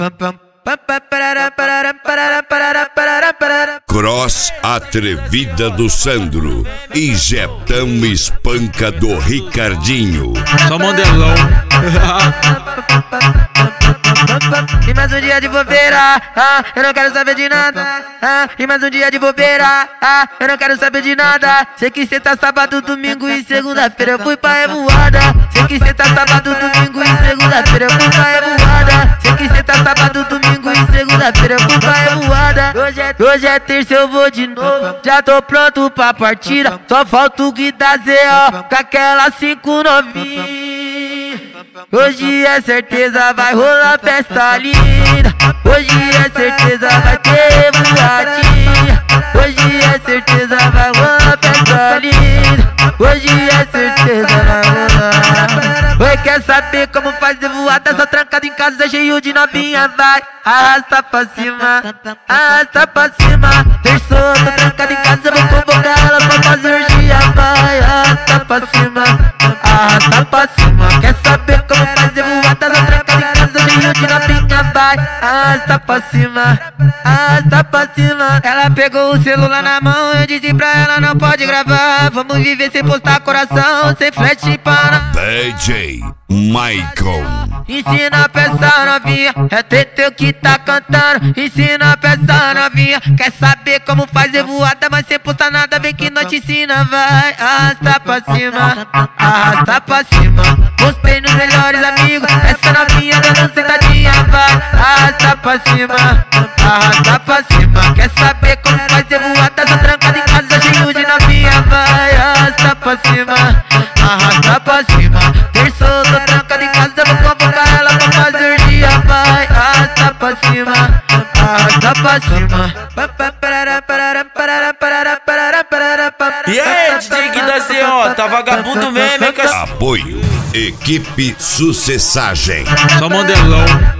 Cross atrevida do Sandro e Jetão espanca do Ricardinho. Só modelão. E mais um dia de bobeira, eu não quero saber de nada. E mais um dia de bobeira, eu não quero saber de nada. Sei que cê tá sábado, domingo e segunda-feira eu fui pra revoada. Sei que cê tá sábado, domingo e segunda-feira eu fui pra revoada. Sei que cê tá sábado, domingo e segunda-feira eu fui pra revoada. Hoje é terça, eu vou de novo. Já tô pronto pra partida. Só falta o Gui da ZO com aquela 5 novinha. Hoje é certeza, vai rolar festa linda. Hoje é certeza, vai ter voadinha. Hoje é certeza, vai rolar festa linda. Hoje é certeza, vai rolar. Oi, quer saber como fazer voada? Só trancado em casa, cheio de novinha. Vai, arrasta pra cima, arrasta pra cima. Terçou, tô trancado em casa, vou convocar ela pra fazer orgia. Vai, arrasta pra cima, arrasta pra cima. Quer saber como fazer voada? Só trancado em casa, cheio de novinha. Vai, arrasta pra cima, arrasta pra cima. Ela pegou o celular na mão, eu disse pra ela não pode gravar. Vamos viver sem postar coração, sem flash para DJ Michael. Ensina pra essa novinha, é Teteu que tá cantando. Ensina pra essa novinha, quer saber como fazer voada, mas sem postar nada, vem que nós te ensina. Vai, arrasta pra cima, arrasta pra cima. Postei nos melhores amigos, essa novinha dando sentadinha. Vai, arrasta pra cima, arrasta pra cima. Quer saber como fazer voada, só trancada em casa, cheio de novinha. Vai, arrasta pra cima, arrasta pra cima. Terçou, tô trancado em casa, vou convocar ela pra fazer orgia. Vai, arrasta pra cima, arrasta pra cima. E aí, DJ Gui da ZO, tá vagabundo mesmo, hein, cachorro? Apoio Equipe Sucessagem. Só modelão.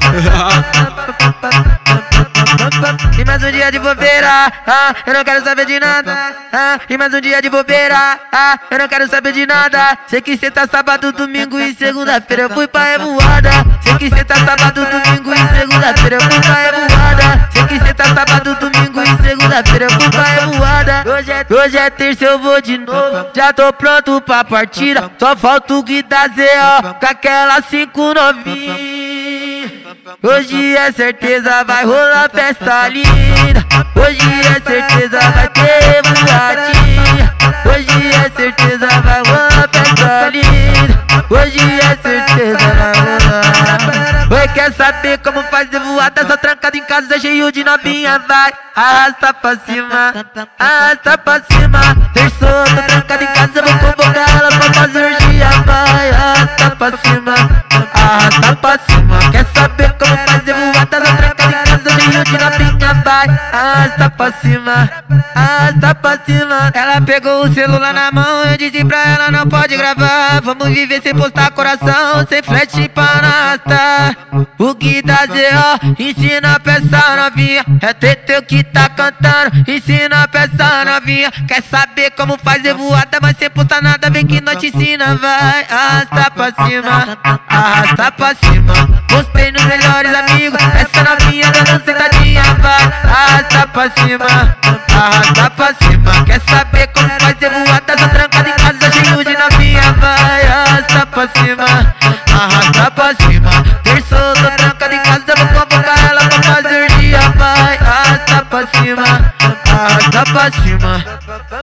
E mais um dia de bobeira, eu não quero saber de nada. E mais um dia de bobeira, eu não quero saber de nada. Sei que cê tá sábado, domingo e segunda-feira eu fui pra revoada. Sei que cê tá sábado, domingo e segunda-feira eu fui pra revoada. Sei que cê tá sábado, domingo e segunda-feira eu fui pra revoada. Hoje é terça, eu vou de novo. Já tô pronto pra partida. Só falta o Gui da ZO com aquela 5 novinha. Hoje é certeza, vai rolar festa linda. Hoje é certeza, vai ter voadinha. Hoje é certeza, vai rolar festa linda. Hoje é certeza, vai rolar. Oi, quer saber como fazer voada? Só trancado em casa, cheio de novinha. Vai, arrasta pra cima, arrasta pra cima. Terçou, tô trancado em casa, vou convocar ela pra fazer orgia. Vai, arrasta pra cima, arrasta pra cima. Quer saber como fazer voada? Só trancado em casa, cheio de novinha. Vai, arrasta pra cima, arrasta pra cima. Ela pegou o celular na mão, eu disse pra ela não pode gravar. Vamos viver sem postar coração, sem flash pra arrastar. O Gui da ZO, ensina pra essa novinha, é Teteu que tá cantando. Ensina pra essa novinha, quer saber como fazer voada, mas sem postar nada, vem que nós te ensina. Vai, arrasta pra cima, arrasta pra cima. Postei nos melhores amigos, essa novinha dando sentadinha. Vai, arrasta pra cima, arrasta pra cima. Quer saber como fazer voada, só trancada em casa, cheio de novinha. Vai, arrasta pra cima, arrasta pra cima. Terçou, tô trancado em casa, vou convocar ela pra fazer orgia. Vai, arrasta pra cima, arrasta pra cima.